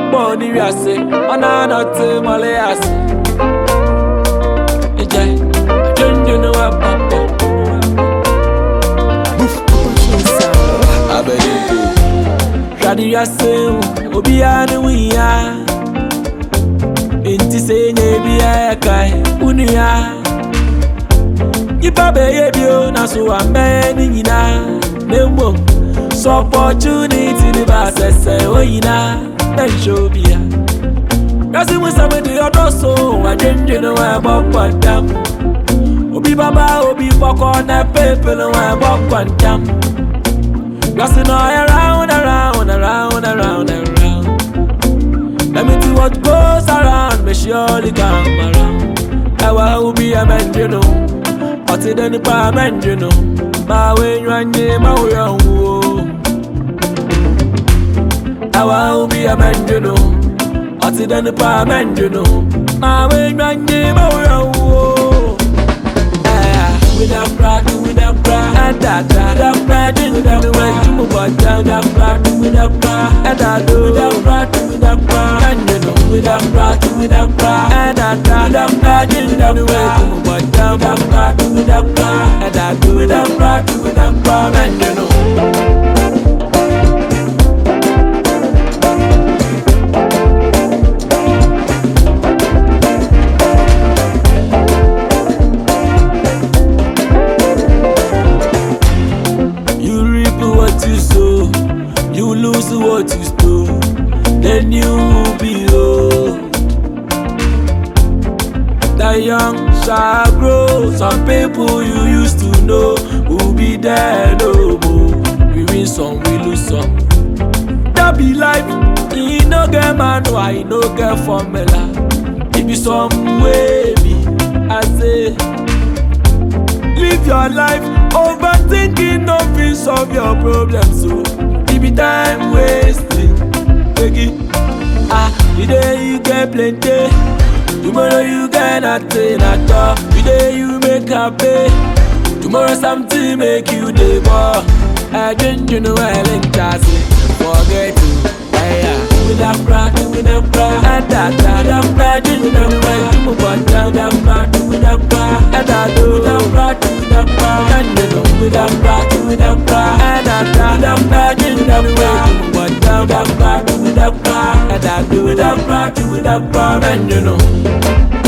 Boni we say, ana not Malayas. Ejay, I don't know what papa. Abedi, Shadi we say, Obiani we are. Inti say nebi ayakai, unia. Ipa baby, na so ambe ni na. Nemo, so opportunity the bass say, oh ina. Ben show bia. Kasi we sabe the other so, I didn't know about quantum. Obi baba, obi poko na pepe no about quantum. Kasi no around. Let me do what goes around, me surely come around. I will be a man, you know. But it any pa man, you know. My way you and me, my way on. I will be a man, you know. But it any pa man, you know. My way you and me, my way on. With a pride, and that pride, with a way to move on down that pride, with a pride, and I do with a pride, and you know, with a pride, and I do that pride, in the way to move on down that pride, with a pride, and I do with a pride, and you know. You lose what you stole, then you will be old. The young shall grow. Some people you used to know will be there no more. We win some, we lose some. That be life. He no get man, why he no get formula. It be some way, I say. Live your life, overthinking no fit solve your problems. So it be time wasting. Take it. Today you get plenty, tomorrow you get nothing at all. Today you make a pay, tomorrow something make you the ball. I don't you know I like that. Forget it. With a pride, and that pride, in the way to move on down that pride, with a pride, and I do with a pride, and you know, with a pride, and that pride, in the way to move on down that pride, with a pride, and I do with a pride, and you know.